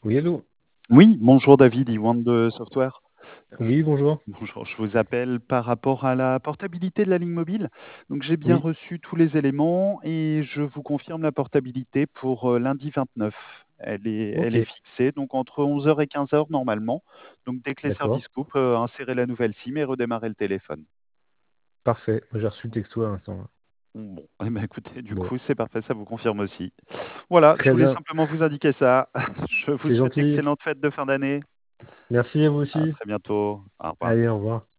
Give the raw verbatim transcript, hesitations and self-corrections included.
Oui, allô? Oui, bonjour David, Iwan de Software. Je, Oui, bonjour. bonjour, je vous appelle par rapport à la portabilité de la ligne mobile. Donc j'ai bien Oui, reçu tous les éléments et je vous confirme la portabilité pour euh, lundi vingt-neuf. Elle est, elle ok, est fixée, donc entre onze heures et quinze heures normalement. Donc dès que les d'accord. services coupent, euh, insérez la nouvelle SIM et redémarrez le téléphone. Parfait. J'ai reçu le texto à l'instant, là. Bon, eh ben, écoutez, du Bon, coup c'est parfait, ça vous confirme aussi. Voilà, je très voulais bien. simplement vous indiquer ça. Je vous C'est souhaite gentil. d'excellentes fêtes de fin d'année. Merci à vous À aussi. très bientôt. Au revoir. Allez, au revoir.